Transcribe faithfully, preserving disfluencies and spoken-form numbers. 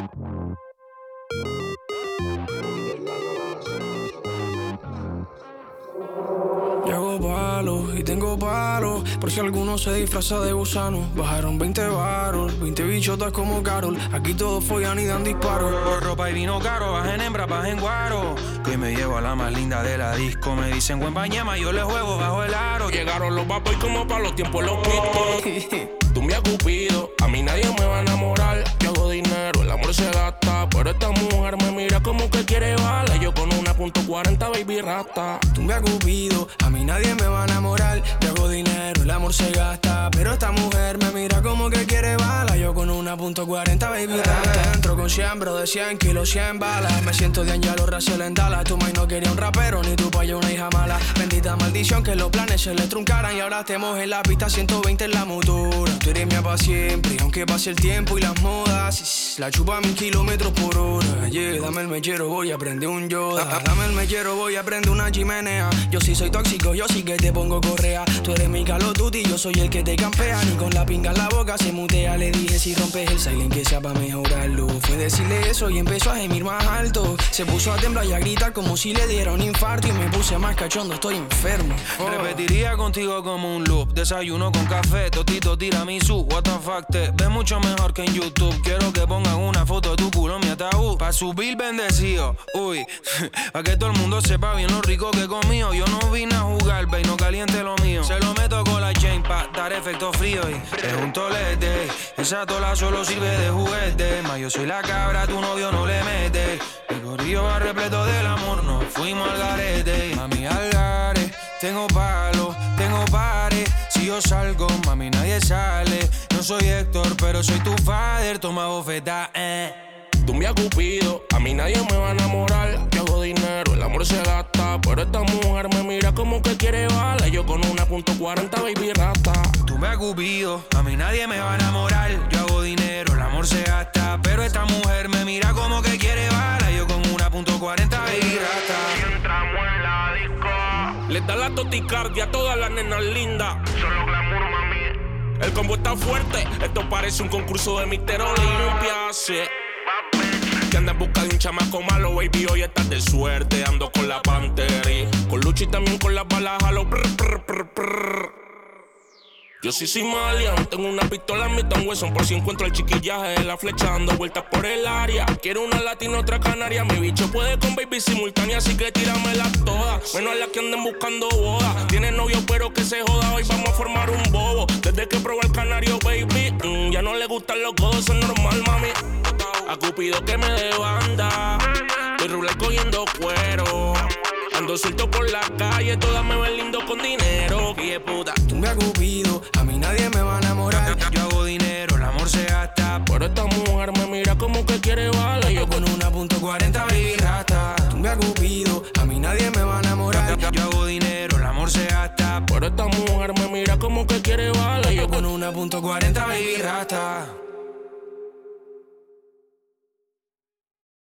Yo hago palos y tengo palos, por si alguno se disfraza de gusano. Bajaron veinte varos, veinte bichotas como Carol. Aquí todos follan y dan disparos. Por ropa y vino caro, bajen hembra, bajen guaro. Que me llevo a la más linda de la disco. Me dicen buen bañema, yo le juego bajo el aro. Llegaron los bad boys como pa' los tiempos los quito. Tú me has cupido, a mí nadie me va a enamorar. Yo hago dinero, el amor se gasta. Pero esta mujer me mira como que quiere bala. Yo con una punto cuarenta, baby rata. Tú me has cupido, a mí nadie me va a enamorar. Yo hago dinero, el amor se gasta. Pero esta mujer me mira como que quiere bala. Yo con una punto cuarenta, baby rata. Entro con cien, bro, de cien kilos, cien balas. Me siento de Angelo Russell en Dallas. Tu mai no quería un rapero, ni tu payo una hija mala. Bendita maldición que los planes se le truncaran. Y ahora estemos en la pista, ciento veinte en la motora. Tú eres mía pa' siempre, aunque pase el tiempo y las modas. La chupa a mil kilómetros por hora. Yeah, dame el mechero, voy a prender un Yoda. Dame el mechero, voy a prender una chimenea. Yo sí soy tóxico, yo sí que te pongo correa. Tú eres mi Call of Duty, yo soy el que te campea. Ni con la pinga en la boca se mutea. Le dije si rompes el silent que sea pa' mejorarlo. Fue decirle eso y empezó a gemir más alto. Se puso a temblar y a gritar como si le diera un infarto. Y me puse más cachondo, estoy enfermo. Oh. Repetiría contigo como un loop. Desayuno con café, totito tiramisú. What the fuck, te ves mucho mejor que en YouTube. Quiero que pongan una foto de tu culo en mi ataúd. Pa' subir bendecido, uy. Pa' que todo el mundo sepa bien lo rico que he comido. Yo no vine a jugar, baby, no caliente lo mío. Se lo meto con la chain pa' dar efecto frío. Y es un tolete, esa tola solo sirve de juguete. Ma, yo soy la cabra, tu novio no le mete. El corillo va repleto del amor, nos fuimos al garete. Mami, al gare, tengo palos, tengo pares. Si yo salgo, mami, nadie sale. No soy Héctor, pero soy tu father. Toma bofeta, eh. Tú me has cupido, a mí nadie me va a enamorar. Yo hago dinero, el amor se gasta. Pero esta mujer me mira como que quiere bala. Yo con una punto cuarenta, baby rata. Tú me has cupido, a mí nadie me va a enamorar. Yo hago dinero, el amor se gasta. Pero esta mujer me mira como que quiere bala. Yo con una punto cuarenta, baby rata. Y entramos en la disco. Les da la toticardia a todas las nenas lindas. Solo glamour, mami. El combo está fuerte, esto parece un concurso de Mister Olimpia, sí. Que andas en busca de un chamaco malo, baby, hoy estás de suerte. Ando con la Pantera, con Luchi también con las balas, jalo, prr, prr, prr, prr. Yo sí soy malian, tengo una pistola en mi tan hueso. Por si encuentro el chiquillaje de la flecha dando vueltas por el área. Quiero una latina, otra canaria. Mi bicho puede con baby simultánea, así que tíramelas todas. Menos las que anden buscando boda. Tiene novio pero que se joda, hoy vamos a formar un bobo. Desde que probé el canario, baby, mm, ya no le gustan los codos, eso es normal, mami. A Cupido que me dé banda. Estoy ruler cogiendo cuero. Ando suelto por la calle, todas me ven lindo con dinero. Que puta. Tú me has cupido, a mí nadie me va a enamorar. Yo hago dinero, el amor se gasta. Pero esta mujer me mira como que quiere bala. Yo con una punto cuarenta, baby rata. Tú me has cupido, a mí nadie me va a enamorar. Yo hago dinero, el amor se gasta. Pero esta mujer me mira como que quiere bala. Yo con una punto cuarenta, baby rata.